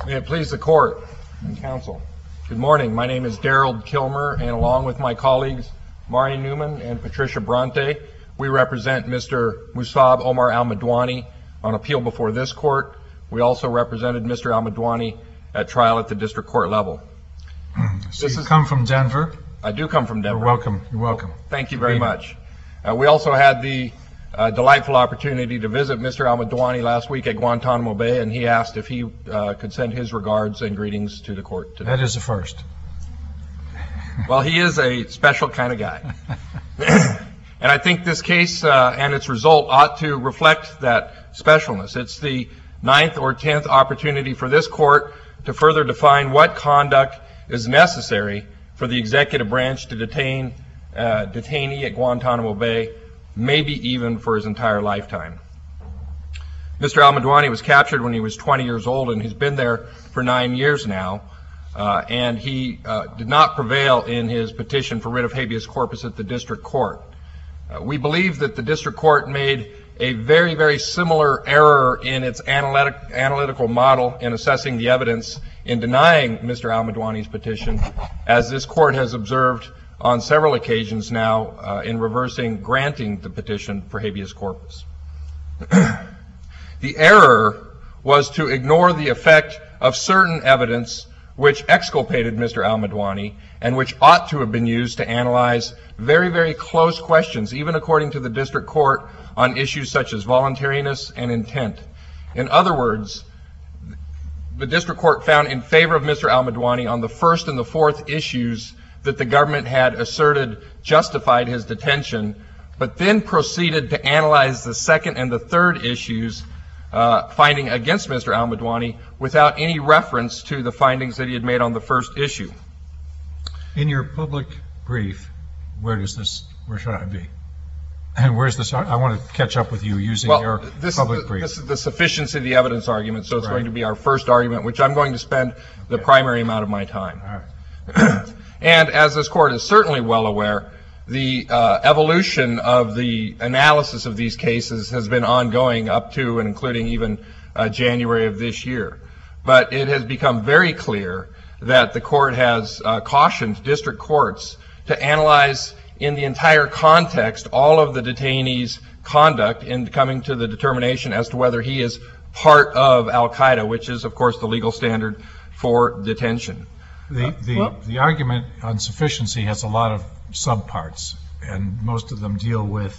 May it please the Court and Counsel. Good morning. My name is Daryl Kilmer, and along with my colleagues Mari Newman and Patricia Bronte, we represent Mr. Musab Omar Al-Madwani on appeal before this Court. We also represented Mr. Al-Madwani at trial at the district court level. So you come from Denver? I do come from Denver. You're welcome. You're welcome. Thank you very much. We also had the delightful opportunity to visit Mr. Al-Madwani last week at Guantanamo Bay, and he asked if he could send his regards and greetings to the court today. That is a first. Well, he is a special kind of guy. And I think this case and its result ought to reflect that specialness. It's the 9th or 10th opportunity for this court to further define what conduct is necessary for the executive branch to detain detainee at Guantanamo Bay, maybe even for his entire lifetime. Mr. Al-Madwani was captured when he was 20 years old, and he's been there for 9 years now, and he did not prevail in his petition for writ of habeas corpus at the district court. We believe that the district court made a very, very similar error in its analytical model in assessing the evidence in denying Mr. Al-Madwani's petition, as this court has observed on several occasions now in reversing granting the petition for habeas corpus. The error was to ignore the effect of certain evidence which exculpated Mr. Al-Madwani and which ought to have been used to analyze very, very close questions, even according to the district court, on issues such as voluntariness and intent. In other words, the district court found in favor of Mr. Al-Madwani on the first and the fourth issues that the government had asserted justified his detention, but then proceeded to analyze the second and the third issues, finding against Mr. Al-Madwani without any reference to the findings that he had made on the first issue. In your public brief, where should I be? And where's this? I want to catch up with you using your public brief. This is the sufficiency of the evidence argument, so it's going to be our first argument, which I'm going to spend the primary amount of my time. All right. And as this court is certainly well aware, the evolution of the analysis of these cases has been ongoing up to and including even January of this year. But it has become very clear that the court has cautioned district courts to analyze in the entire context all of the detainee's conduct in coming to the determination as to whether he is part of Al-Qaeda, which is, of course, the legal standard for detention. The argument on sufficiency has a lot of subparts, and most of them deal with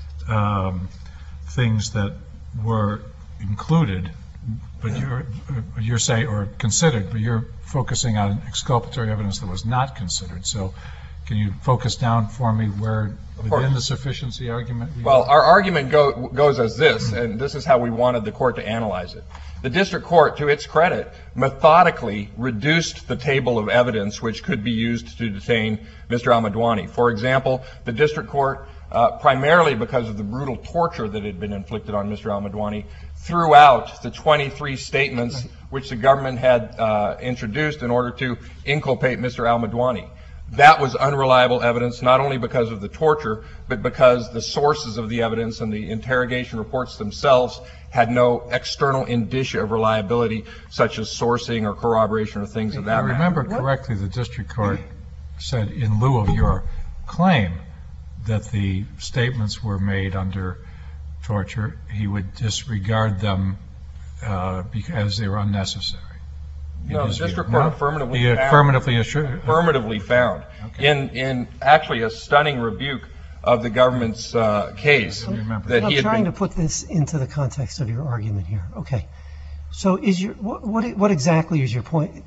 things that were included, but you're saying, or considered, but you're focusing on exculpatory evidence that was not considered. So can you focus down for me where within the sufficiency argument? Well, our argument goes as this, and this is how we wanted the court to analyze it. The district court, to its credit, methodically reduced the table of evidence which could be used to detain Mr. Al-Madwani. For example, the district court, primarily because of the brutal torture that had been inflicted on Mr. Al-Madwani, threw out the 23 statements which the government had introduced in order to inculpate Mr. Al-Madwani. That was unreliable evidence, not only because of the torture, but because the sources of the evidence and the interrogation reports themselves had no external indicia of reliability, such as sourcing or corroboration or things of that matter. I remember correctly, the district court said, in lieu of your claim that the statements were made under torture, he would disregard them because they were unnecessary. No, the district court affirmatively found in actually a stunning rebuke of the government's case that he had trying to put this into the context of your argument here. Okay. So is your what exactly is your point?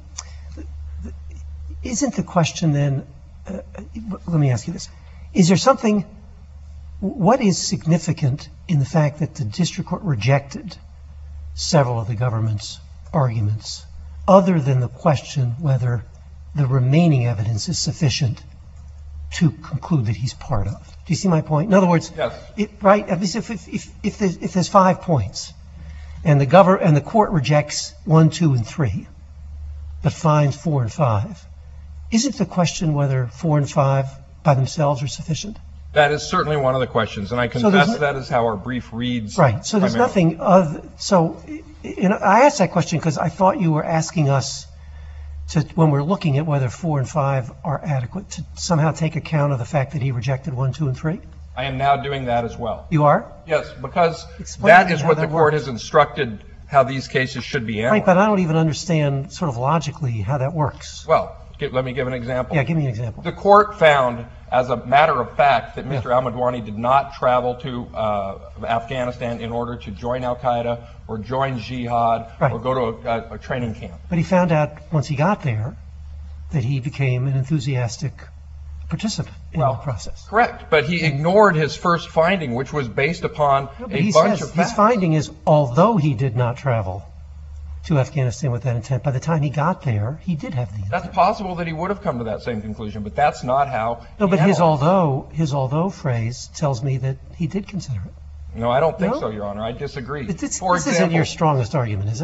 Isn't the question then, let me ask you this. Is there something, what is significant in the fact that the district court rejected several of the government's arguments, other than the question whether the remaining evidence is sufficient to conclude that he's part of? Do you see my point? In other words, yes. Right? At least if there's 5 points, and the court rejects 1, 2, and 3, but finds 4 and 5, isn't the question whether 4 and 5 by themselves are sufficient? That is certainly one of the questions, and I confess that is how our brief reads. Right. So there's nothing other. So I asked that question because I thought you were asking us to, when we're looking at whether 4 and 5 are adequate, to somehow take account of the fact that he rejected 1, 2, and 3? I am now doing that as well. You are? Yes, because Explain that to me is how what the that court works. has instructed how these cases should be analyzed. Right, but I don't even understand sort of logically how that works. Well, let me give an example. Yeah, give me an example. The court found, as a matter of fact, that Mr. al-Madwani did not travel to Afghanistan in order to join al-Qaeda or join jihad Right. or go to a training camp. But he found out once he got there that he became an enthusiastic participant in the process. Correct, but he ignored his first finding, which was based upon But a he bunch says of facts. his finding is, although he did not travel to Afghanistan with that intent, by the time he got there, he did have the intent. That's possible that he would have come to that same conclusion, but that's not how. No, he but his analyzed although phrase tells me that he did consider it. it. No, I don't think No? so, Your Honor. I disagree. This For isn't example, your strongest argument, is it?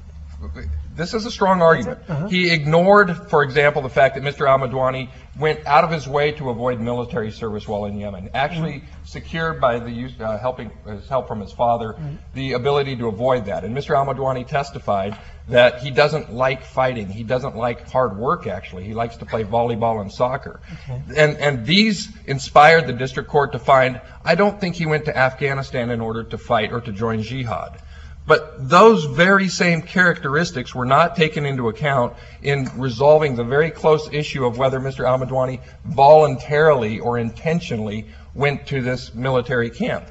this is a strong argument. Uh-huh. He ignored, for example, the fact that Mr. al-Madwani went out of his way to avoid military service while in Yemen, actually secured by the use, his help from his father, the ability to avoid that. And Mr. al-Madwani testified that he doesn't like fighting. He doesn't like hard work, actually. He likes to play volleyball and soccer. And these inspired the district court to find, I don't think he went to Afghanistan in order to fight or to join jihad. But those very same characteristics were not taken into account in resolving the very close issue of whether Mr. al-Madwani voluntarily or intentionally went to this military camp.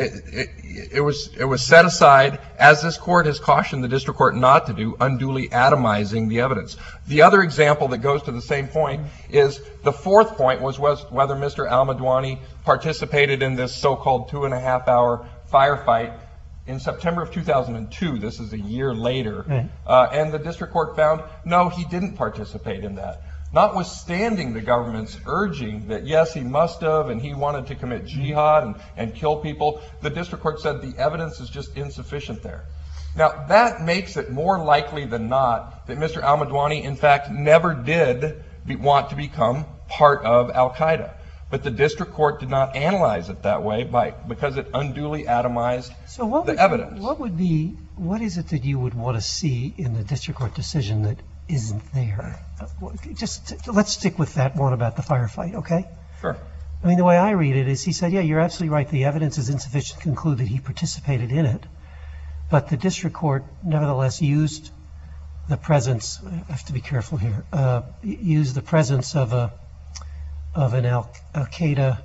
It was set aside, as this court has cautioned the district court not to do, unduly atomizing the evidence. The other example that goes to the same point is the fourth point was whether Mr. al-Madwani participated in this so-called 2.5-hour firefight in September of 2002. This is a year later. Right. And the district court found, no, he didn't participate in that. Notwithstanding the government's urging that, yes, he must have, and he wanted to commit jihad and kill people, the district court said the evidence is just insufficient there. Now, that makes it more likely than not that Mr. al-Madwani, in fact, never did want to become part of al-Qaeda. But the district court did not analyze it that way because it unduly atomized the evidence. What is it that you would want to see in the district court decision that isn't there? Let's stick with that one about the firefight, okay? Sure. I mean, the way I read it is he said, yeah, you're absolutely right. The evidence is insufficient to conclude that he participated in it. But the district court nevertheless used the presence, I have to be careful here, used the presence of an al-Qaeda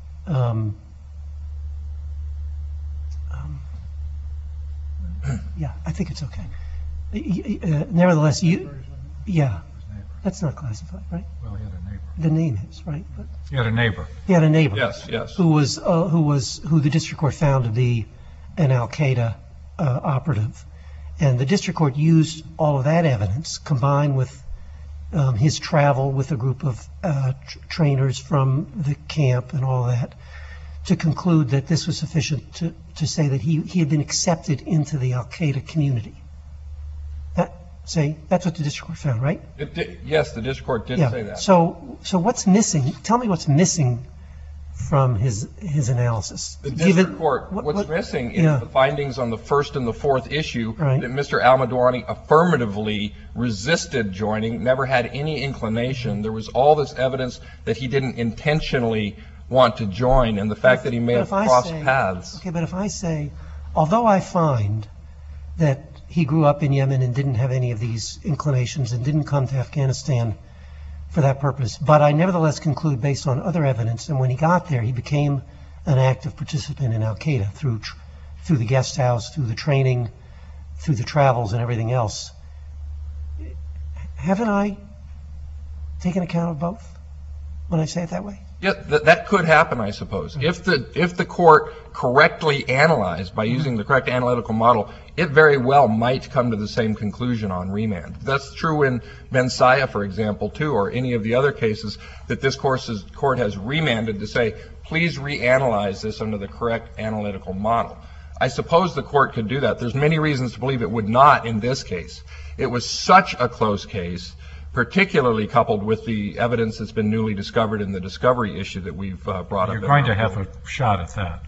yeah, I think it's okay. Nevertheless, that's not classified, right? Well, he had a neighbor. The name is, right? But He had a neighbor. he had a neighbor. Yes. Who the district court found to be an al-Qaeda operative. And the district court used all of that evidence combined with his travel with a group of trainers from the camp and all that to conclude that this was sufficient to say that he had been accepted into the al-Qaeda community. That's what the district court found, right? Yes, the district court did say that. So what's missing? Tell me what's missing from his analysis. The district court, what's missing is the findings on the first and the fourth issue that Mr. al-Madwani affirmatively resisted joining, never had any inclination. There was all this evidence that he didn't intentionally want to join, and the fact that he may have crossed paths. Okay, but if I say, although I find that he grew up in Yemen and didn't have any of these inclinations and didn't come to Afghanistan for that purpose, but I nevertheless conclude based on other evidence, and when he got there, he became an active participant in al-Qaeda through the guest house, through the training, through the travels and everything else. Haven't I taken account of both when I say it that way? Yeah, that could happen, I suppose. If the court correctly analyzed by using the correct analytical model, it very well might come to the same conclusion on remand. That's true in Mensaya, for example, too, or any of the other cases that this court has remanded to say, please reanalyze this under the correct analytical model. I suppose the court could do that. There's many reasons to believe it would not in this case. It was such a close case, particularly coupled with the evidence that's been newly discovered in the discovery issue that we've brought up. You're going to have a shot at that.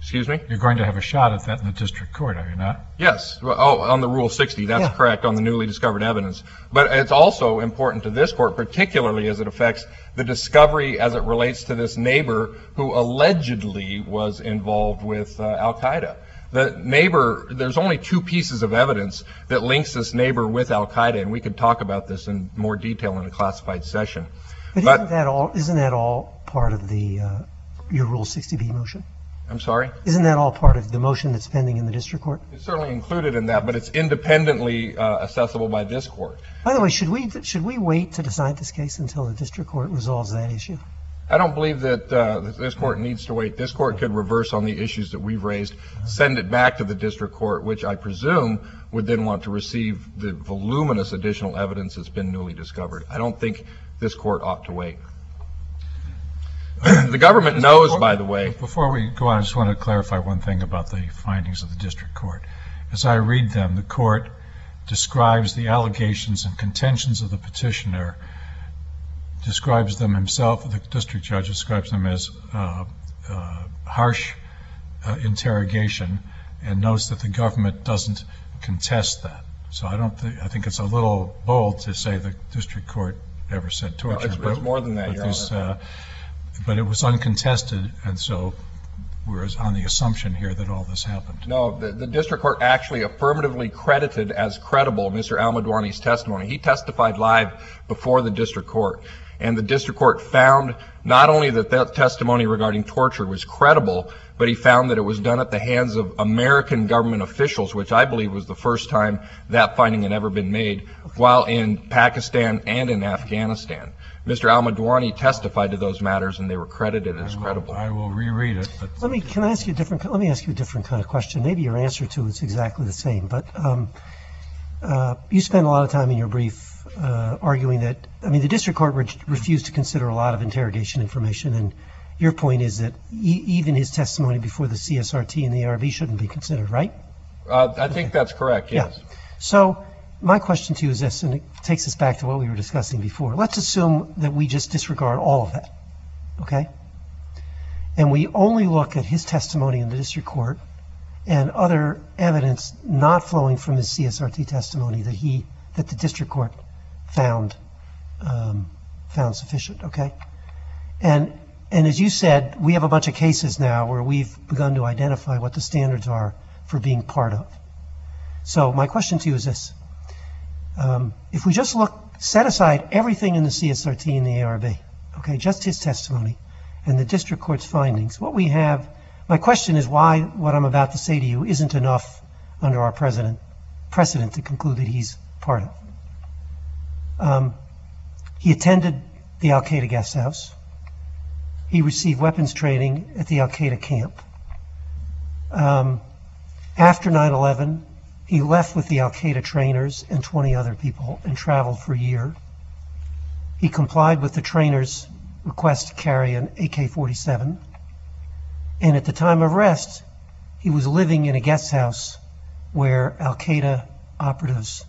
Excuse me? You're going to have a shot at that in the district court, are you not? Yes. Well, on the Rule 60, that's Yeah. correct, on the newly discovered evidence. But it's also important to this court, particularly as it affects the discovery as it relates to this neighbor who allegedly was involved with Al-Qaeda. The neighbor, there's only two pieces of evidence that links this neighbor with Al-Qaeda, and we could talk about this in more detail in a classified session. But isn't that all part of the your Rule 60B motion? I'm sorry? Isn't that all part of the motion that's pending in the district court? It's certainly included in that, but it's independently accessible by this court. By the way, should we wait to decide this case until the district court resolves that issue? I don't believe that this court needs to wait. This court could reverse on the issues that we've raised, send it back to the district court, which I presume would then want to receive the voluminous additional evidence that's been newly discovered. I don't think this court ought to wait. The government knows, by the way. Before we go on, I just want to clarify one thing about the findings of the district court. As I read them, the court describes the allegations and contentions of the petitioner, describes them himself, the district judge describes them as harsh interrogation, and notes that the government doesn't contest that. So I think it's a little bold to say the district court ever said torture. No, it's more than that, Your Honor. But it was uncontested, and so we're on the assumption here that all this happened. No, the district court actually affirmatively credited as credible Mr. Al-Madwani's testimony. He testified live before the district court, and the district court found not only that that testimony regarding torture was credible, but he found that it was done at the hands of American government officials, which I believe was the first time that finding had ever been made, while in Pakistan and in Afghanistan. Mr. Al-Madwani testified to those matters, and they were credited as credible. I will reread it. But Let me ask you a different kind of question. Maybe your answer to it's exactly the same, but you spend a lot of time in your brief arguing that, the district court refused to consider a lot of interrogation information, and your point is that even his testimony before the CSRT and the ARB shouldn't be considered, right? I think that's correct, yes. Yeah. So my question to you is this, and it takes us back to what we were discussing before. Let's assume that we just disregard all of that, okay? And we only look at his testimony in the district court and other evidence not flowing from his CSRT testimony that the district court found sufficient, okay? And as you said, we have a bunch of cases now where we've begun to identify what the standards are for being part of. So my question to you is this. If we just set aside everything in the CSRT and the ARB, okay, just his testimony and the district court's findings, what we have, my question is why what I'm about to say to you isn't enough under our precedent to conclude that he's part of. He attended the Al-Qaeda guest house. He received weapons training at the Al-Qaeda camp. After 9/11, he left with the Al-Qaeda trainers and 20 other people and traveled for a year. He complied with the trainers' request to carry an AK-47. And at the time of arrest, he was living in a guest house where Al-Qaeda operatives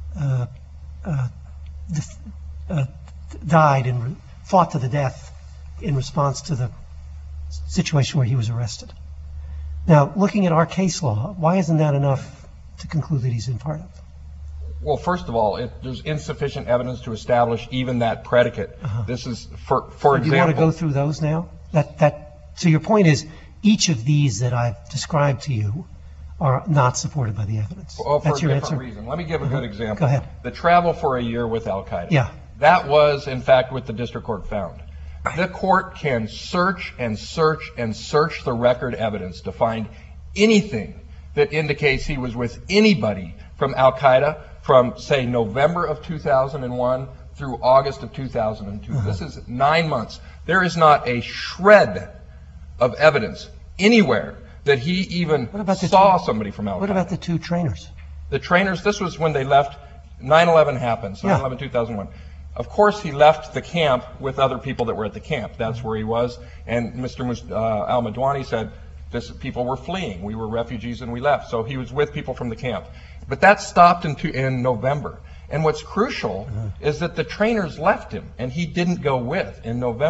died and fought to the death in response to the situation where he was arrested. Now, looking at our case law, why isn't that enough to conclude that he's in part of? Well, first of all, there's insufficient evidence to establish even that predicate. This is, for example... Do you want to go through those now? So your point is, each of these that I've described to you are not supported by the evidence. Well, That's for your a different answer? reason. Let me give a good example. Go ahead. The travel for a year with Al-Qaeda. Yeah. That was, in fact, what the district court found. The court can search and search and search the record evidence to find anything that indicates he was with anybody from Al-Qaeda from, say, November of 2001 through August of 2002. This is 9 months. There is not a shred of evidence anywhere that he even saw somebody from Al-Qaeda. What about the two trainers? The trainers, this was when they left. 9/11 happened, so 9/11/2001. Of course, he left the camp with other people that were at the camp. That's where he was. And Mr. Al-Madwani said, people were fleeing. We were refugees and we left. So he was with people from the camp. But that stopped in November. And what's crucial is that the trainers left him and he didn't go with in November.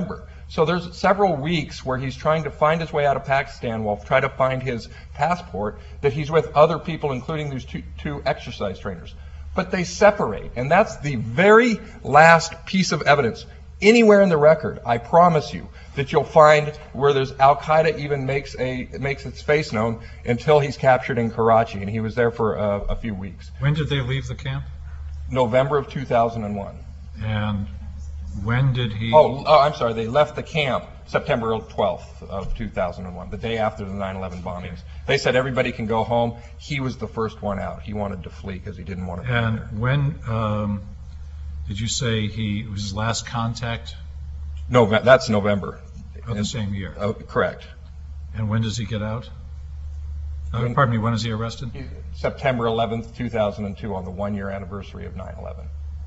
So there's several weeks where he's trying to find his way out of Pakistan while trying to find his passport, that he's with other people, including these two exercise trainers. But they separate, and that's the very last piece of evidence anywhere in the record, I promise you, that you'll find where there's Al-Qaeda even makes its face known until he's captured in Karachi, and he was there for a few weeks. When did they leave the camp? November of 2001. And when did he... I'm sorry, they left the camp September 12th of 2001, the day after the 9/11 bombings. They said everybody can go home. He was the first one out. He wanted to flee because he didn't want to be there. And when did you say he was his last contact? No, that's November. Of the same year? Correct. And when does he get out? Pardon me, when is he arrested? September 11th, 2002, on the one-year anniversary of 9/11.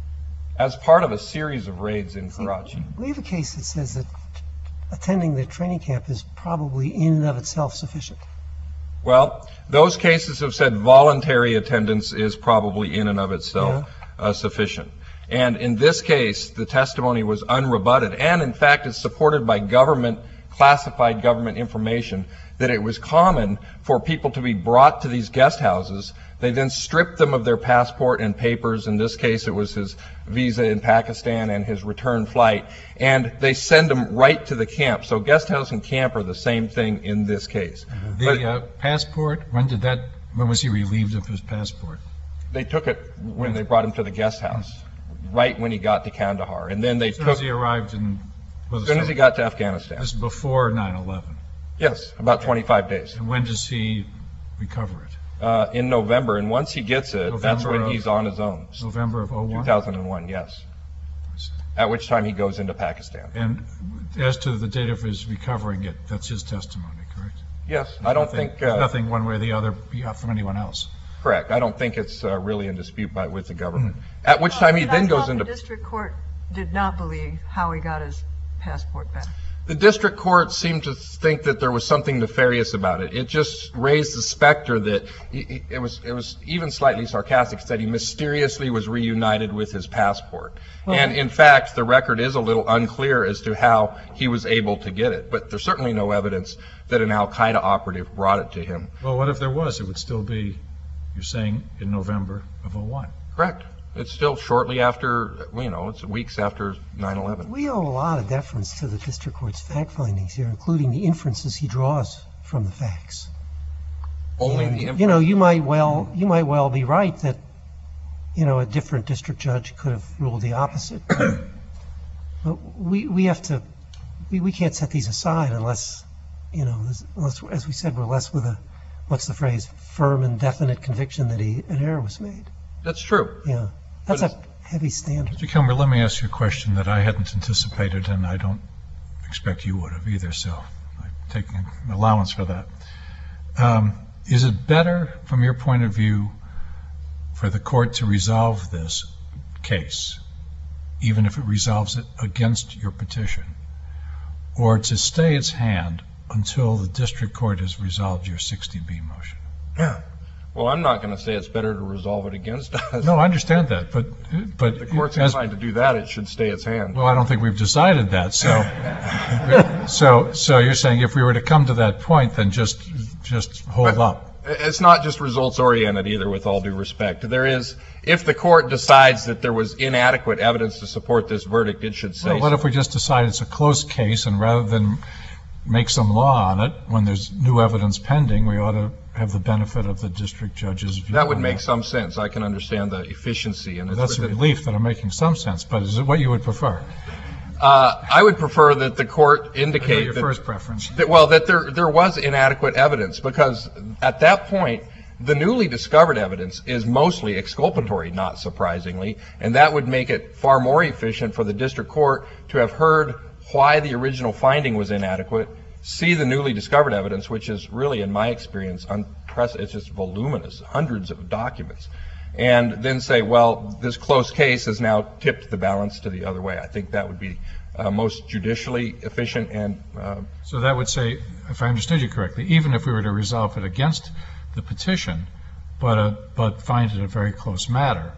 As part of a series of raids in Karachi. We have a case that says that attending the training camp is probably in and of itself sufficient. Well, those cases have said voluntary attendance is probably in and of itself sufficient. And in this case, the testimony was unrebutted, and in fact is supported by classified government information, that it was common for people to be brought to these guest houses. They then stripped them of their passport and papers. In this case, it was his visa in Pakistan and his return flight, and they send them right to the camp. So guest house and camp are the same thing in this case. The passport, when was he relieved of his passport? They took it when they brought him to the guest house, right when he got to Kandahar. And then as soon as he arrived in... As soon as he got to Afghanistan. This is before 9/11? Yes, about 25 days. And when does he recover it? In November, and once he gets it, that's when he's on his own. November of 01? 2001, yes. At which time he goes into Pakistan. And as to the date of his recovering it, that's his testimony, correct? Yes, I don't think... nothing one way or the other from anyone else. Correct. I don't think it's really in dispute with the government. At which time he then goes into... The district court did not believe how he got his passport back. The district court seemed to think that there was something nefarious about it. It just raised the specter that it was even slightly sarcastic, said he mysteriously was reunited with his passport. And in fact, the record is a little unclear as to how he was able to get it. But there's certainly no evidence that an Al-Qaeda operative brought it to him. Well, what if there was? It would still be, you're saying, in November of 01. Correct. It's still shortly after, it's weeks after 9/11. We owe a lot of deference to the district court's fact findings here, including the inferences he draws from the facts. Only And, the inference. you might well be right that, a different district judge could have ruled the opposite. But we have to, we can't set these aside unless, unless, as we said, we're less with what's the phrase, firm and definite conviction that an error was made. That's true. Yeah. That's a heavy standard. Mr. Kilmer, let me ask you a question that I hadn't anticipated, and I don't expect you would have either, so I'm taking allowance for that. Is it better, from your point of view, for the court to resolve this case, even if it resolves it against your petition, or to stay its hand until the district court has resolved your 60B motion? Yeah. Well, I'm not going to say it's better to resolve it against us. No, I understand that, but If the court's inclined to do that, it should stay its hand. Well, I don't think we've decided that. So you're saying if we were to come to that point, then just hold up. It's not just results oriented either, with all due respect. If the court decides that there was inadequate evidence to support this verdict, it should say Well, what so. if we just decide it's a close case, and rather than make some law on it, when there's new evidence pending, we ought to have the benefit of the district judge's view? That would make some sense. I can understand the efficiency. And That's a relief that I'm making some sense, but is it what you would prefer? I would prefer that the court indicate Your first preference. that there was inadequate evidence, because at that point, the newly discovered evidence is mostly exculpatory, not surprisingly, and that would make it far more efficient for the district court to have heard why the original finding was inadequate, see the newly discovered evidence, which is really, in my experience, unprecedented. It's just voluminous, hundreds of documents, and then say, well, this close case has now tipped the balance to the other way. I think that would be most judicially efficient. And So that would say, if I understood you correctly, even if we were to resolve it against the petition, but find it a very close matter,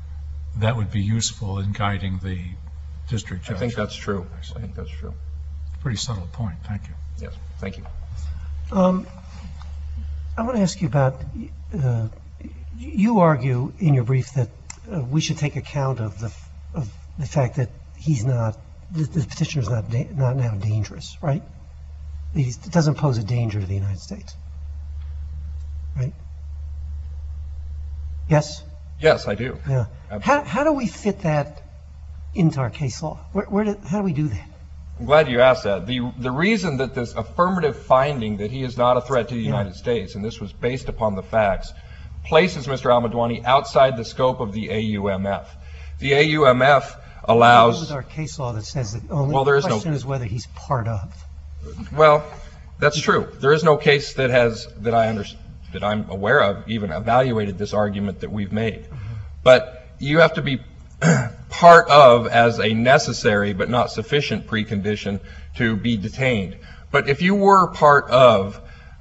that would be useful in guiding the district judge. I think that's true. I think that's true. pretty subtle point. Thank you. Yes, thank you. I want to ask you about, you argue in your brief that we should take account of the fact that the petitioner is not now dangerous, right? It doesn't pose a danger to the United States, right? Yes? Yes, I do. Yeah. Absolutely. How do we fit that into our case law? How do we do that? I'm glad you asked that. The reason that this affirmative finding that he is not a threat to the United States, and this was based upon the facts, places Mr. Al-Madwani outside the scope of the AUMF. The AUMF allows... With our case law that says that only Well, there is the no- question is whether he's part of. Well, that's true. There is no case that I'm aware of even evaluated this argument that we've made. But you have to be part of as a necessary but not sufficient precondition to be detained. But if you were part of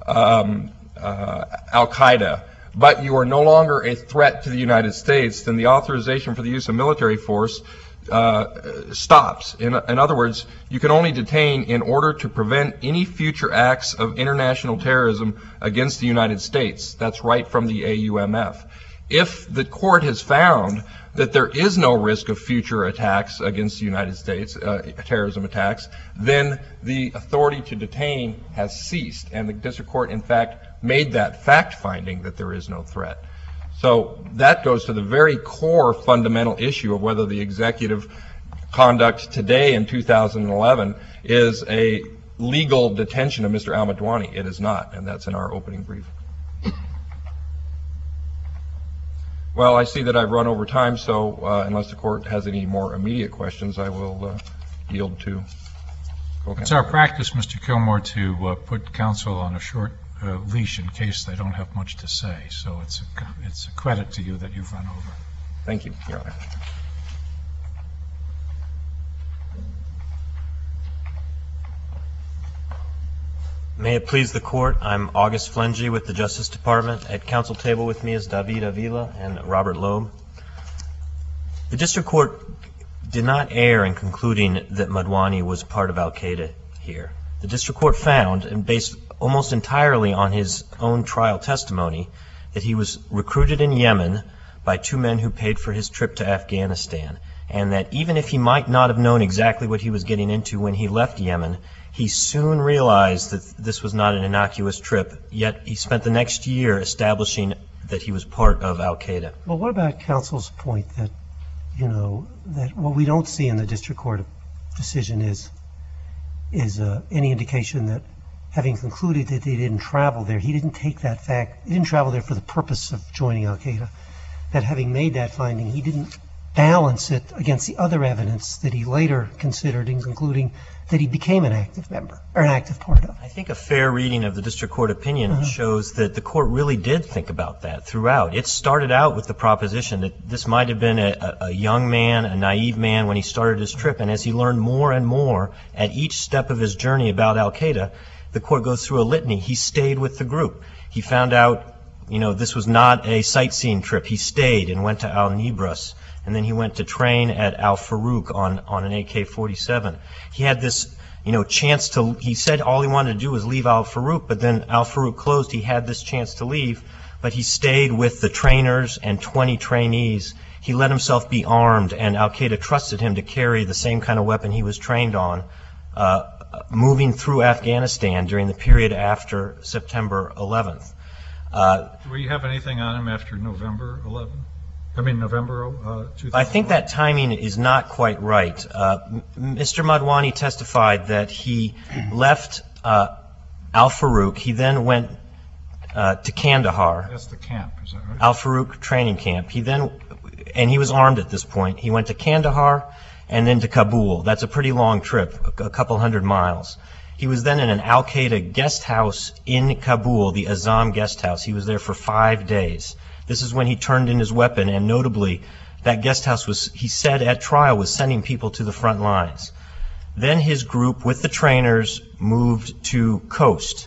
Al-Qaeda, but you are no longer a threat to the United States, then the authorization for the use of military force stops. In other words, you can only detain in order to prevent any future acts of international terrorism against the United States. That's right from the AUMF. If the court has found that there is no risk of future attacks against the United States, terrorism attacks, then the authority to detain has ceased. And the district court, in fact, made that fact finding that there is no threat. So that goes to the very core fundamental issue of whether the executive conduct today in 2011 is a legal detention of Mr. Al-Madwani. It is not, and that's in our opening brief. Well, I see that I've run over time, so unless the court has any more immediate questions, I will yield to. It's our practice, Mr. Kilmore, to put counsel on a short leash in case they don't have much to say. So it's a credit to you that you've run over. Thank you, Your Honor. May it please the Court, I'm August Flengy with the Justice Department. At counsel table with me is David Avila and Robert Loeb. The District Court did not err in concluding that Madwani was part of Al-Qaeda here. The District Court found, and based almost entirely on his own trial testimony, that he was recruited in Yemen by two men who paid for his trip to Afghanistan, and that even if he might not have known exactly what he was getting into when he left Yemen, he soon realized that this was not an innocuous trip, yet he spent the next year establishing that he was part of Al-Qaeda. Well, what about counsel's point that, that what we don't see in the district court decision is any indication that having concluded that they didn't travel there, he didn't take that fact, he didn't travel there for the purpose of joining Al-Qaeda, that having made that finding, he didn't balance it against the other evidence that he later considered in concluding that he became an active member, or an active part of. I think a fair reading of the District Court opinion shows that the Court really did think about that throughout. It started out with the proposition that this might have been a young man, a naive man when he started his trip, and as he learned more and more at each step of his journey about Al-Qaeda, the Court goes through a litany. He stayed with the group. He found out, this was not a sightseeing trip. He stayed and went to Al-Nibras, and then he went to train at Al-Farouk on an AK-47. He had this, chance to, he said all he wanted to do was leave Al-Farouk, but then Al-Farouk closed. He had this chance to leave, but he stayed with the trainers and 20 trainees. He let himself be armed, and Al-Qaeda trusted him to carry the same kind of weapon he was trained on, moving through Afghanistan during the period after September 11th. Do we have anything on him after November 11th? November 2001? I think that timing is not quite right. Mr. Madwani testified that he left Al-Farouk. He then went to Kandahar. That's the camp, is that right? Al-Farouk training camp. And he was armed at this point. He went to Kandahar and then to Kabul. That's a pretty long trip, a couple hundred miles. He was then in an Al-Qaeda guest house in Kabul, the Azam guest house. He was there for 5 days. This is when he turned in his weapon, and notably, that guest house was, he said at trial, was sending people to the front lines. Then his group, with the trainers, moved to Khost.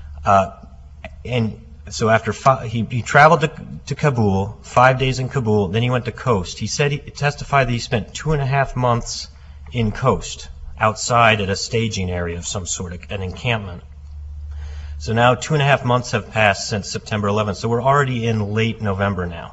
And so after he traveled to Kabul, 5 days in Kabul, then he went to Khost. He testified that he spent 2.5 months in Khost outside at a staging area of some sort, an encampment. So now 2.5 months have passed since September 11th, so we're already in late November now.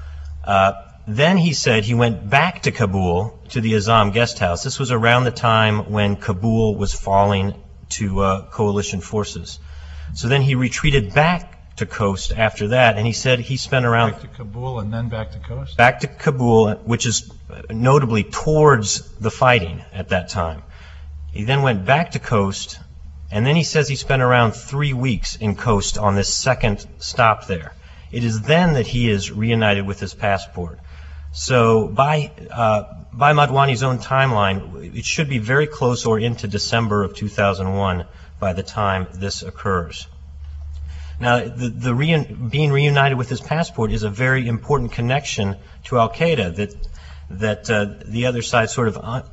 Then he said he went back to Kabul, to the Azam guest house. This was around the time when Kabul was falling to coalition forces. So then he retreated back to Khost after that, and he said he spent around... Back to Kabul and then back to Khost? Back to Kabul, which is notably towards the fighting at that time. He then went back to Khost, and then he says he spent around 3 weeks in Khost on this second stop there. It is then that he is reunited with his passport. So by Madhwani's own timeline, it should be very close or into December of 2001 by the time this occurs. Now, being reunited with his passport is a very important connection to Al-Qaeda that the other side sort of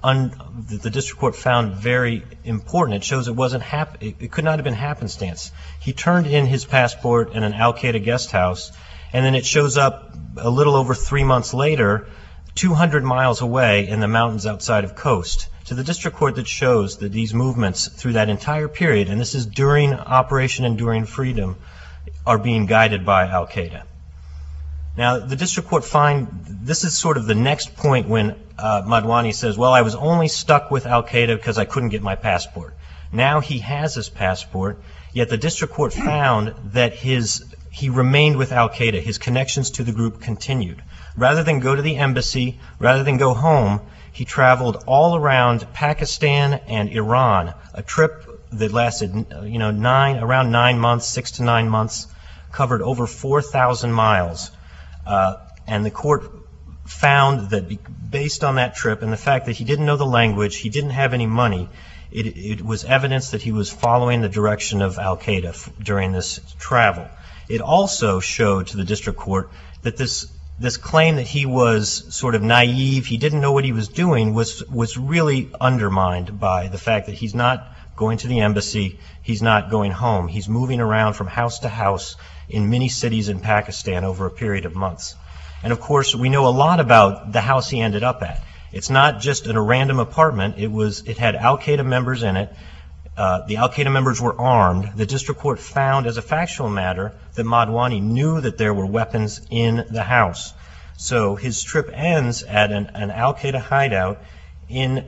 the district court found very important. It shows it could not have been happenstance. He turned in his passport in an Al-Qaeda guest house, and then it shows up a little over 3 months later, 200 miles away in the mountains outside of Khost. To the district court, that shows that these movements through that entire period, and this is during Operation Enduring Freedom, are being guided by Al-Qaeda. Now, the district court this is sort of the next point when Madhwani says, well, I was only stuck with Al-Qaeda because I couldn't get my passport. Now he has his passport, yet the district court found that he remained with Al-Qaeda. His connections to the group continued. Rather than go to the embassy, rather than go home, he traveled all around Pakistan and Iran, a trip that lasted, around 9 months, 6 to 9 months, covered over 4,000 miles. And the court found that based on that trip and the fact that he didn't know the language, he didn't have any money, it was evidence that he was following the direction of Al-Qaeda during this travel. It also showed to the district court that this claim that he was sort of naive, he didn't know what he was doing, was really undermined by the fact that he's not going to the embassy, he's not going home. He's moving around from house to house in many cities in Pakistan over a period of months. And of course, we know a lot about the house he ended up at. It's not just a random apartment. It had Al-Qaeda members in it. The Al-Qaeda members were armed. The district court found as a factual matter that Madhwani knew that there were weapons in the house. So his trip ends at an Al-Qaeda hideout in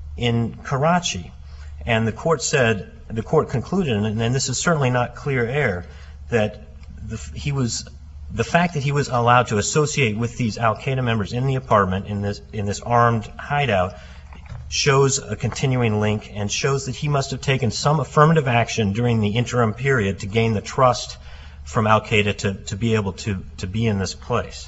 Karachi. And the court concluded, and this is certainly not clear air, that the fact that he was allowed to associate with these Al-Qaeda members in the apartment in this armed hideout shows a continuing link and shows that he must have taken some affirmative action during the interim period to gain the trust from Al-Qaeda to be able to be in this place.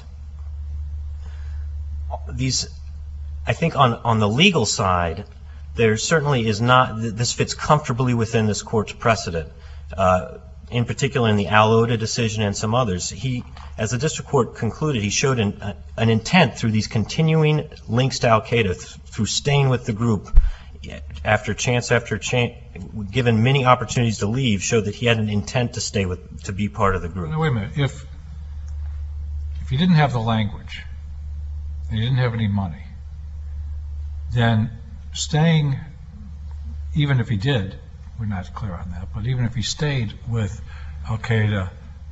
I think on the legal side, there certainly is not, this fits comfortably within this court's precedent. In particular in the Al-Oda decision and some others, as the district court concluded, he showed an intent through these continuing links to Al-Qaeda, through staying with the group after chance, given many opportunities to leave, showed that he had an intent to be part of the group. Now, wait a minute. If he didn't have the language, and he didn't have any money, then staying, even if he did, we're not clear on that, but even if he stayed with Al-Qaeda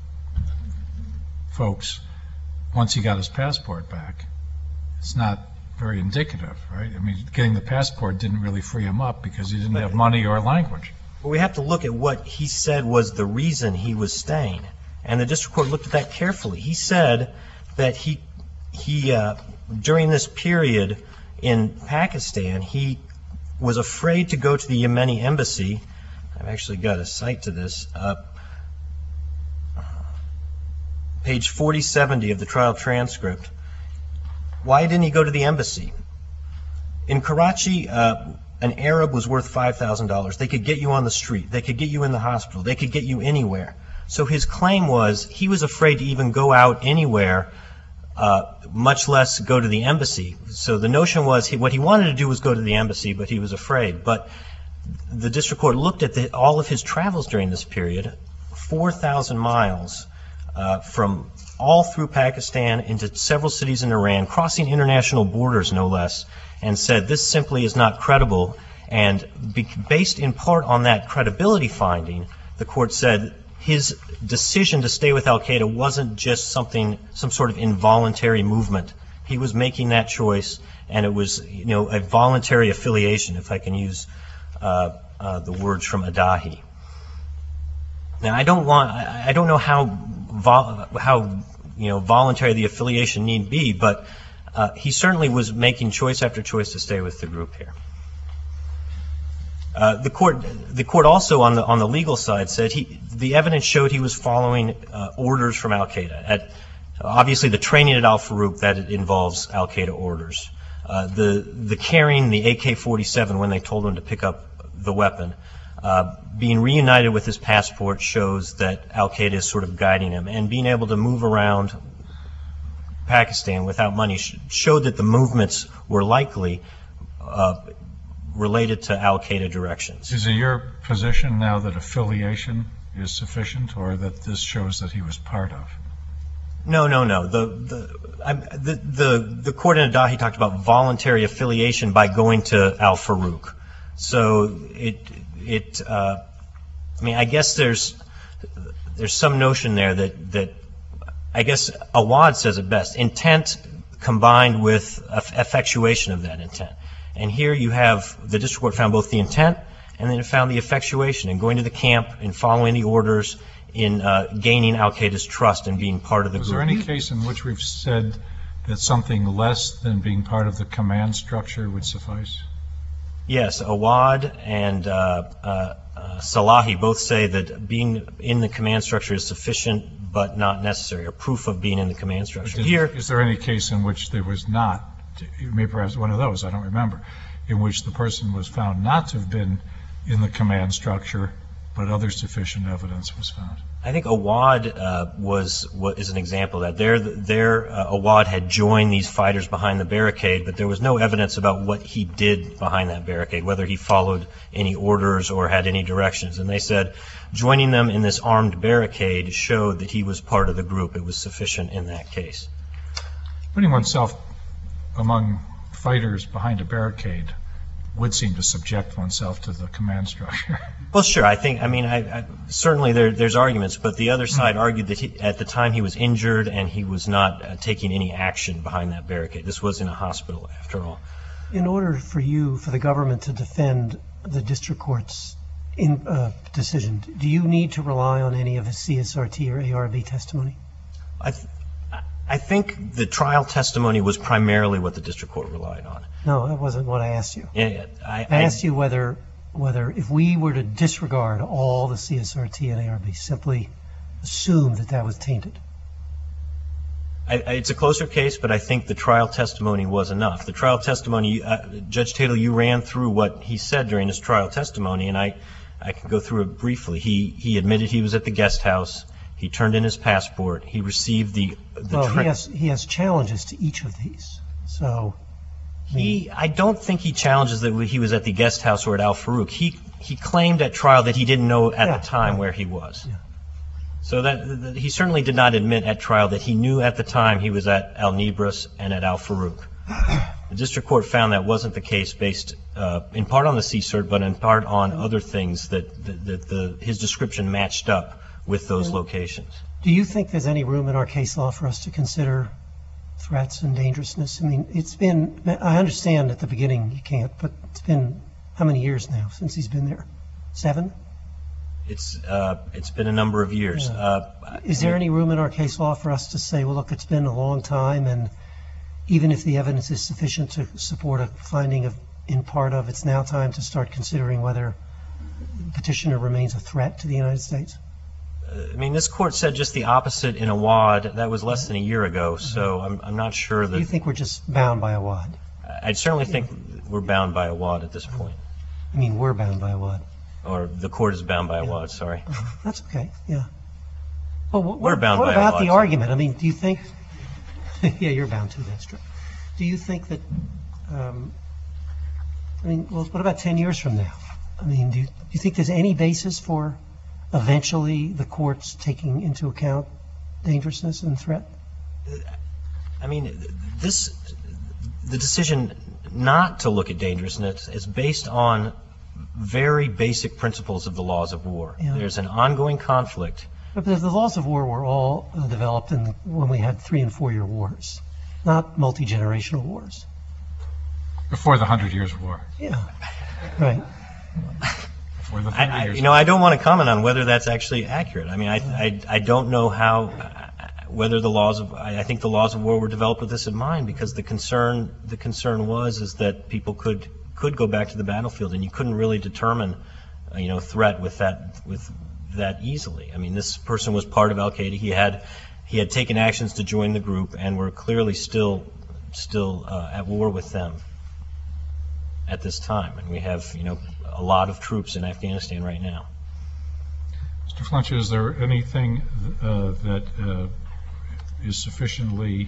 folks once he got his passport back, it's not very indicative, right? I mean, getting the passport didn't really free him up because he didn't have money or language. Well, we have to look at what he said was the reason he was staying, and the district court looked at that carefully. He said that he during this period in Pakistan, he was afraid to go to the Yemeni embassy. I've actually got a cite to this. Page 4070 of the trial transcript. Why didn't he go to the embassy? In Karachi, an Arab was worth $5,000. They could get you on the street. They could get you in the hospital. They could get you anywhere. So his claim was he was afraid to even go out anywhere, much less go to the embassy. So the notion was what he wanted to do was go to the embassy, but he was afraid. But the district court looked at all of his travels during this period, 4,000 miles from all through Pakistan into several cities in Iran, crossing international borders no less, and said this simply is not credible. And based in part on that credibility finding, the court said his decision to stay with al-Qaeda wasn't just some sort of involuntary movement. He was making that choice, and it was, a voluntary affiliation, if I can use the words from Adahi. Now, I don't know how voluntary the affiliation need be, but he certainly was making choice after choice to stay with the group here. The court also on the legal side said the evidence showed he was following orders from al-Qaeda. Obviously, the training at al-Faruq, that involves al-Qaeda orders. The carrying the AK-47 when they told him to pick up the weapon. Being reunited with his passport shows that al-Qaeda is sort of guiding him, and being able to move around Pakistan without money showed that the movements were likely related to al-Qaeda directions. Is it your position now that affiliation is sufficient, or that this shows that he was part of? No. The court in Adahi talked about voluntary affiliation by going to al-Faruq. So I guess there's some notion there that I guess Awad says it best: intent combined with effectuation of that intent. And here you have the district court found both the intent and then it found the effectuation in going to the camp and following the orders, in gaining al-Qaeda's trust and being part of the group. Is there any case in which we've said that something less than being part of the command structure would suffice? Yes, Awad and Salahi both say that being in the command structure is sufficient but not necessary, or proof of being in the command structure. Is there any case in which there was not, maybe perhaps one of those, I don't remember, in which the person was found not to have been in the command structure, but other sufficient evidence was found? I think Awad is an example of that. Awad had joined these fighters behind the barricade, but there was no evidence about what he did behind that barricade, whether he followed any orders or had any directions. And they said joining them in this armed barricade showed that he was part of the group. It was sufficient in that case. Putting oneself among fighters behind a barricade would seem to subject oneself to the command structure. Well, sure. Certainly there's arguments, but the other side argued that at the time he was injured and he was not taking any action behind that barricade. This was in a hospital, after all. In order for the government to defend the district court's decision, do you need to rely on any of the CSRT or ARB testimony? I think the trial testimony was primarily what the district court relied on. No, that wasn't what I asked you. Yeah, I asked you whether if we were to disregard all the CSRT and ARB, simply assume that was tainted. It's a closer case, but I think the trial testimony was enough. The trial testimony, Judge Tatel, you ran through what he said during his trial testimony, and I can go through it briefly. He admitted he was at the guest house. He turned in his passport. He received he has challenges to each of these. So I don't think he challenges that he was at the guest house or at al-Faruq. He claimed at trial that he didn't know at the time where he was. Yeah. So that he certainly did not admit at trial that he knew at the time he was at al-Nibras and at al-Faruq. The district court found that wasn't the case, based in part on the CSRT, but in part on other things that his description matched up with those locations. Do you think there's any room in our case law for us to consider threats and dangerousness? I understand at the beginning you can't, but it's been how many years now since he's been there? 7? It's been a number of years. Yeah. Is there any room in our case law for us to say, well, look, it's been a long time, and even if the evidence is sufficient to support a finding in part of, it's now time to start considering whether the petitioner remains a threat to the United States? This court said just the opposite in Awad. That was less than a year ago, so I'm not sure that... Do you think we're just bound by Awad? I certainly think we're bound by Awad at this point. We're bound by Awad. Or the court is bound by Awad, sorry. That's okay, yeah. Well, we're bound by What about Awad, the argument? Do you think... yeah, you're bound too, that's true. Do you think that... what about 10 years from now? Do you think there's any basis for eventually the courts taking into account dangerousness and threat? The decision not to look at dangerousness is based on very basic principles of the laws of war. Yeah. There's an ongoing conflict. But the laws of war were all developed when we had 3- and 4-year wars, not multi-generational wars. Before the 100 Years' War. Yeah, right. Before the 30 Years' I don't want to comment on whether that's actually accurate. I mean, I don't know how, whether the laws of, I think the laws of war were developed with this in mind, because the concern is that people could go back to the battlefield, and you couldn't really determine, threat with that easily. I mean, this person was part of Al Qaeda. He had taken actions to join the group, and were clearly still at war with them at this time. And we have, a lot of troops in Afghanistan right now. Mr. Fletcher, is there anything that is sufficiently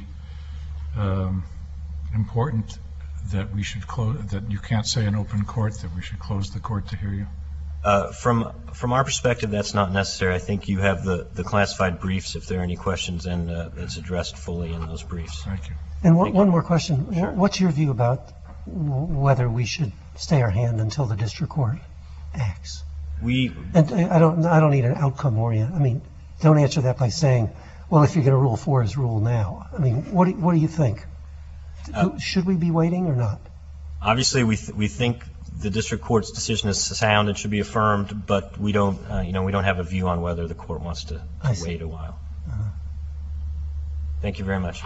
important that we should close, that you can't say in open court, that we should close the court to hear you? From our perspective, that's not necessary. I think you have the classified briefs if there are any questions, and it's addressed fully in those briefs. Thank you. And one more question. Sure. What's your view about whether we should stay our hand until the district court acts? And I don't need an outcome oriented. I mean, don't answer that by saying, well, if you're going to rule 4 is rule now. I mean, what do you think? Should we be waiting or not? Obviously, we think the district court's decision is sound and should be affirmed, but we don't have a view on whether the court wants to wait a while. Thank you very much.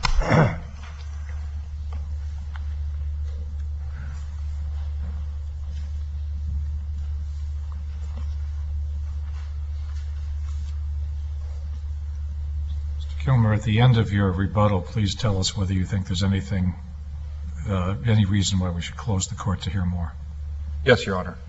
Kilmer, at the end of your rebuttal, please tell us whether you think there's any reason why we should close the court to hear more. Yes, Your Honor.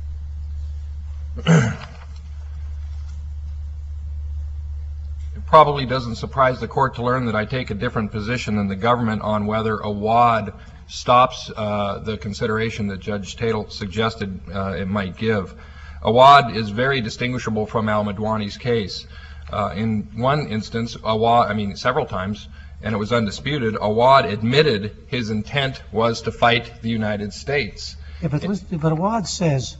It probably doesn't surprise the court to learn that I take a different position than the government on whether Awad stops the consideration that Judge Tatel suggested it might give. Awad is very distinguishable from al-Madwani's case. In one instance, several times, and it was undisputed, Awad admitted his intent was to fight the United States. Yeah, but Awad says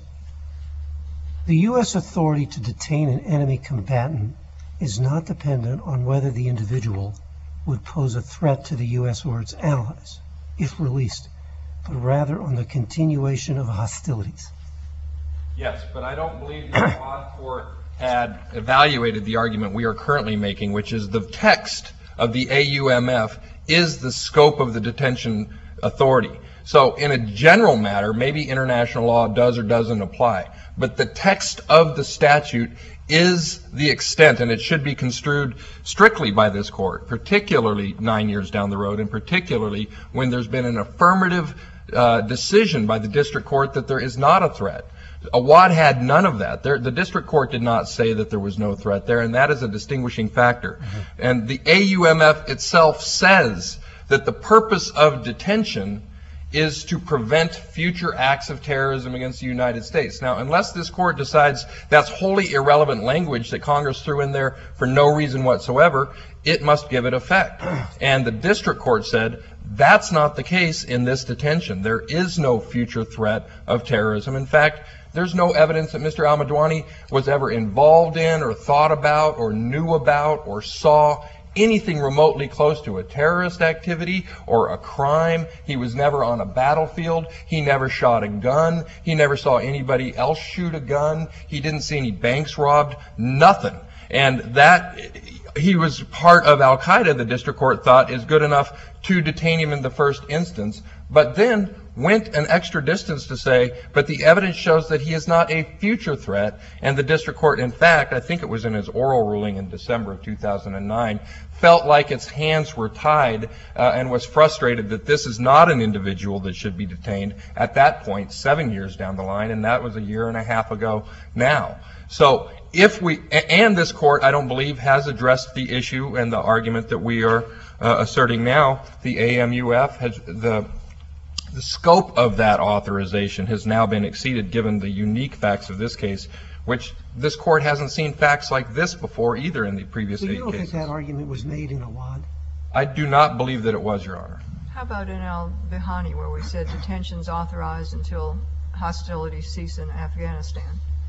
the U.S. authority to detain an enemy combatant is not dependent on whether the individual would pose a threat to the U.S. or its allies if released, but rather on the continuation of hostilities. Yes, but I don't believe the Awad court had evaluated the argument we are currently making, which is the text of the AUMF is the scope of the detention authority. So in a general matter, maybe international law does or doesn't apply, but the text of the statute is the extent, and it should be construed strictly by this court, particularly 9 years down the road, and particularly when there's been an affirmative decision by the district court that there is not a threat. Awad had none of that. The district court did not say that there was no threat there, and that is a distinguishing factor. Mm-hmm. And the AUMF itself says that the purpose of detention is to prevent future acts of terrorism against the United States. Now, unless this court decides that's wholly irrelevant language that Congress threw in there for no reason whatsoever, it must give it effect. And the district court said that's not the case in this detention. There is no future threat of terrorism. In fact, there's no evidence that Mr. al-Madwani was ever involved in or thought about or knew about or saw anything remotely close to a terrorist activity or a crime. He was never on a battlefield. He never shot a gun. He never saw anybody else shoot a gun. He didn't see any banks robbed. Nothing. And that he was part of al-Qaeda, the district court thought, is good enough to detain him in the first instance, but then went an extra distance to say, but the evidence shows that he is not a future threat. And the district court, in fact, I think it was in his oral ruling in December of 2009, felt like its hands were tied and was frustrated that this is not an individual that should be detained at that point, 7 years down the line, and that was a year and a half ago now. So and this court, I don't believe, has addressed the issue and the argument that we are asserting now. The AMUF has the scope of that authorization has now been exceeded given the unique facts of this case, which this court hasn't seen facts like this before either in the previous 8 cases. So you don't think that argument was made in Awad? I do not believe that it was, Your Honor. How about in al-Bihani, where we said detention's authorized until hostilities cease in Afghanistan?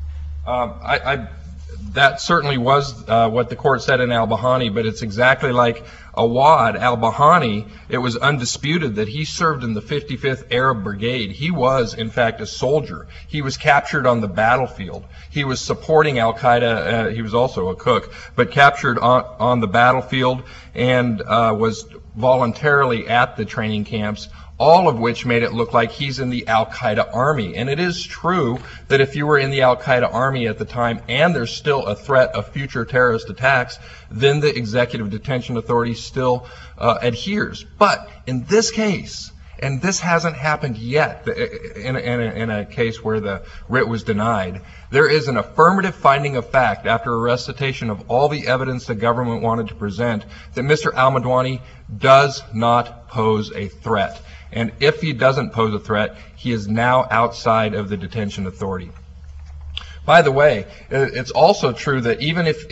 That certainly was what the court said in al-Bahani, but it's exactly like Awad. Al-Bahani, it was undisputed that he served in the 55th Arab Brigade. He was, in fact, a soldier. He was captured on the battlefield. He was supporting al-Qaeda. He was also a cook, but captured on the battlefield and was voluntarily at the training camps, all of which made it look like he's in the al-Qaeda army. And it is true that if you were in the al-Qaeda army at the time and there's still a threat of future terrorist attacks, then the Executive Detention Authority still adheres. But in this case, and this hasn't happened yet in a case where the writ was denied, there is an affirmative finding of fact after a recitation of all the evidence the government wanted to present that Mr. al-Madwani does not pose a threat. And if he doesn't pose a threat, he is now outside of the detention authority. By the way, it's also true that even if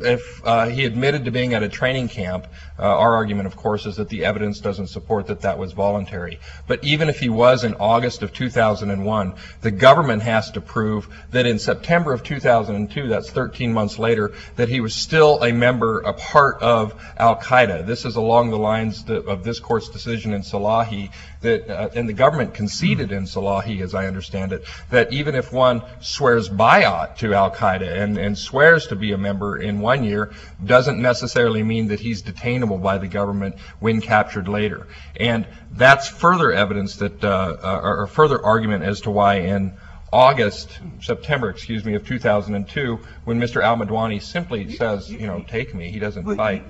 he admitted to being at a training camp, our argument, of course, is that the evidence doesn't support that that was voluntary. But even if he was in August of 2001, the government has to prove that in September of 2002, that's 13 months later, that he was still a member, a part of al-Qaeda. This is along the lines of this court's decision in Salahi, that, and the government conceded in Salahi, as I understand it, that even if one swears bayat to al-Qaeda and swears to be a member in 1 year, doesn't necessarily mean that he's detainable by the government when captured later. And that's further evidence that, or further argument as to why in September, of 2002, when Mr. al-Madwani simply says, take me, he doesn't fight.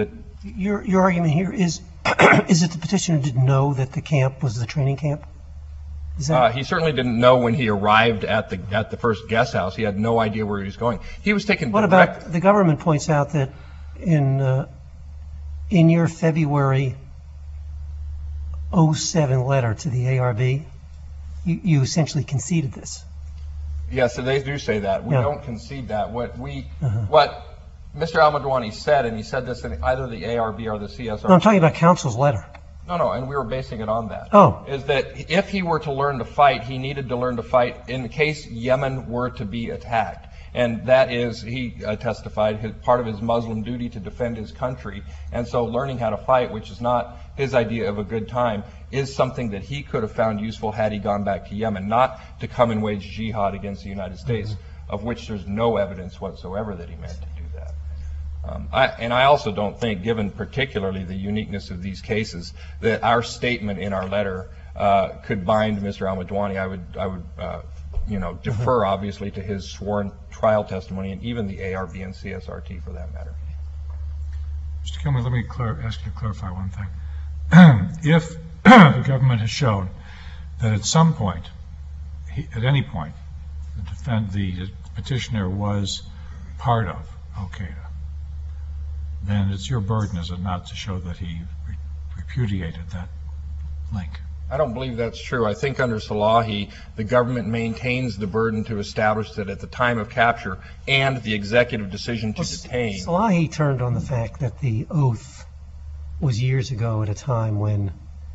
Your argument here is that the petitioner didn't know that the camp was the training camp? He certainly didn't know when he arrived at the first guest house. He had no idea where he was going. He was taken What about, the government points out that in your February 2007 letter to the ARB, you essentially conceded this. Yes, so they do say that. We don't concede that. What Mr. al-Madwani said, and he said this in either the ARB or the CSR. No, I'm talking about counsel's letter. No, and we were basing it on that. Oh. Is that if he were to learn to fight, he needed to learn to fight in case Yemen were to be attacked. And that is, he testified, part of his Muslim duty to defend his country. And so learning how to fight, which is not his idea of a good time, is something that he could have found useful had he gone back to Yemen, not to come and wage jihad against the United States, of which there's no evidence whatsoever that he meant to do that. And I also don't think, given particularly the uniqueness of these cases, that our statement in our letter could bind Mr. al-Madwani. I would defer obviously to his sworn trial testimony and even the ARB and CSRT for that matter. Mr. Kilmer, let me ask you to clarify one thing. If the government has shown that at some point, at any point, the petitioner was part of al-Qaeda, then it's your burden, is it not, to show that he repudiated that link? I don't believe that's true. I think under Salahi, the government maintains the burden to establish that at the time of capture and the executive decision to detain. Salahi turned on the fact that the oath was years ago at a time when,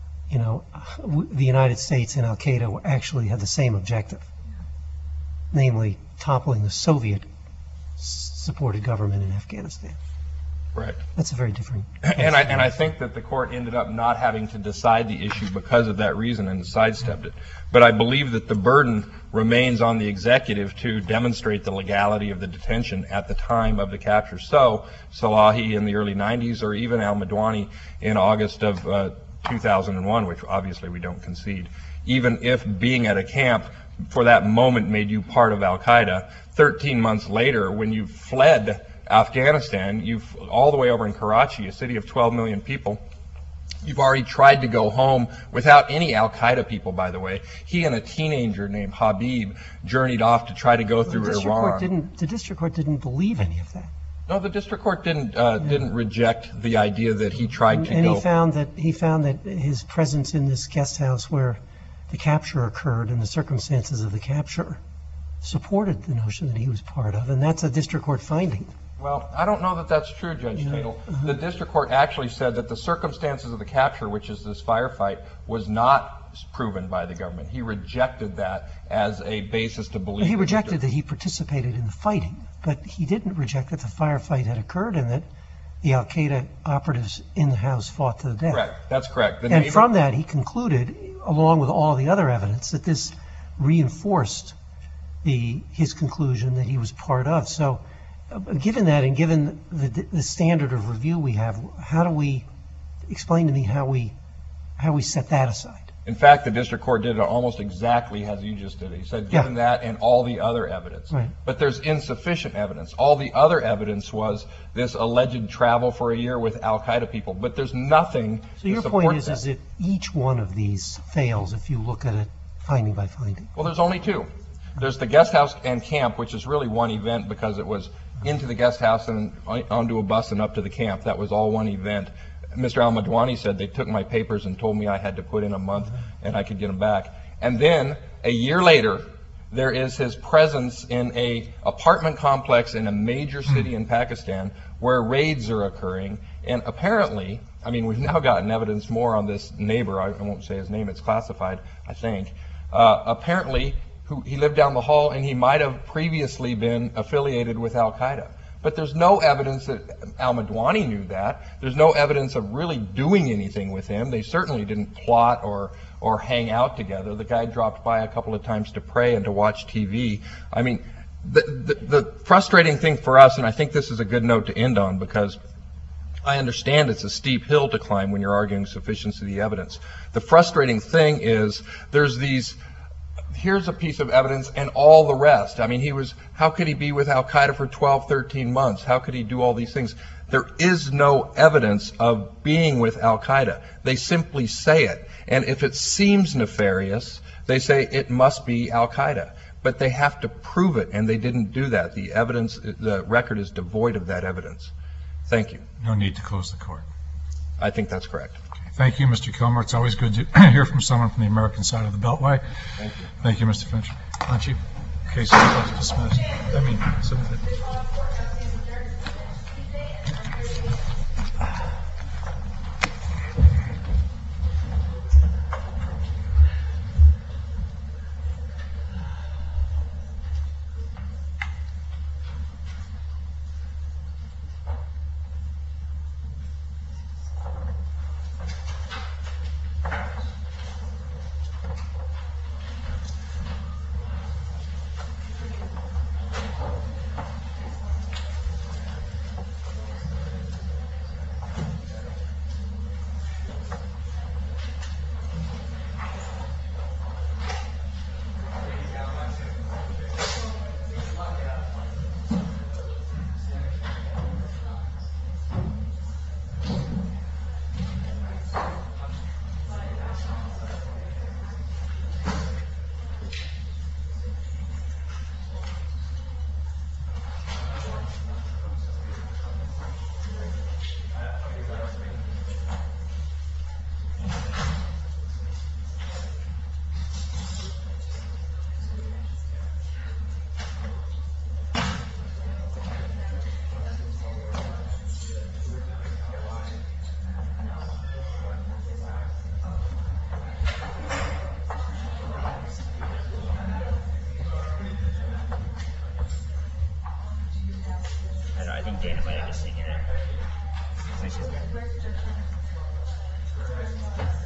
the United States and al-Qaeda actually had the same objective, namely toppling the Soviet-supported government in Afghanistan. Right. That's a very different case. And I think that the court ended up not having to decide the issue because of that reason and sidestepped it. But I believe that the burden remains on the executive to demonstrate the legality of the detention at the time of the capture. So Salahi in the early 90s, or even al-Madwani in August of 2001, which obviously we don't concede, even if being at a camp for that moment made you part of al-Qaeda, 13 months later when you fled Afghanistan, you've all the way over in Karachi, a city of 12 million people, you've already tried to go home without any al-Qaeda people, by the way. He and a teenager named Habib journeyed off to try to go through Iran. The district court didn't believe any of that. No, the district court didn't reject the idea that he tried to go. And he found that his presence in this guest house where the capture occurred and the circumstances of the capture supported the notion that he was part of, and that's a district court finding. Well, I don't know that that's true, Judge Tatel. The district court actually said that the circumstances of the capture, which is this firefight, was not proven by the government. He rejected that as a basis to believe. He rejected that he participated in the fighting, but he didn't reject that the firefight had occurred and that the Al-Qaeda operatives in the house fought to the death. Correct. That's correct. And from that, he concluded, along with all the other evidence, that this reinforced his conclusion that he was part of. So, given that, and given the standard of review we have, how do we explain to me how we set that aside? In fact, the district court did it almost exactly as you just did. He said, given that and all the other evidence. Right. But there's insufficient evidence. All the other evidence was this alleged travel for a year with Al-Qaeda people. But there's nothing So your to support point is that. that each one of these fails if you look at it finding by finding. Well, there's only two. There's the guest house and camp, which is really one event because it was into the guest house and onto a bus and up to the camp. That was all one event. Mr. Al-Madwani said they took my papers and told me I had to put in a month and I could get them back. And then a year later, there is his presence in a apartment complex in a major city in Pakistan where raids are occurring. And apparently, I mean, we've now gotten evidence more on this neighbor. I won't say his name. It's classified, I think. Apparently, he lived down the hall and he might have previously been affiliated with Al-Qaeda. But there's no evidence that Al-Madwani knew that. There's no evidence of really doing anything with him. They certainly didn't plot or hang out together. The guy dropped by a couple of times to pray and to watch TV. I mean, the frustrating thing for us, and I think this is a good note to end on because I understand it's a steep hill to climb when you're arguing sufficiency of the evidence. The frustrating thing is there's these, here's a piece of evidence and all the rest. I mean, how could he be with Al-Qaeda for 12, 13 months? How could he do all these things? There is no evidence of being with Al-Qaeda. They simply say it. And if it seems nefarious, they say it must be Al-Qaeda. But they have to prove it, and they didn't do that. The evidence, the record is devoid of that evidence. Thank you. No need to close the court. I think that's correct. Thank you, Mr. Kilmer. It's always good to hear from someone from the American side of the Beltway. Thank you. Thank you, Mr. Finch. Chief, case is dismissed. Submitted. I think Dana might have just taken it.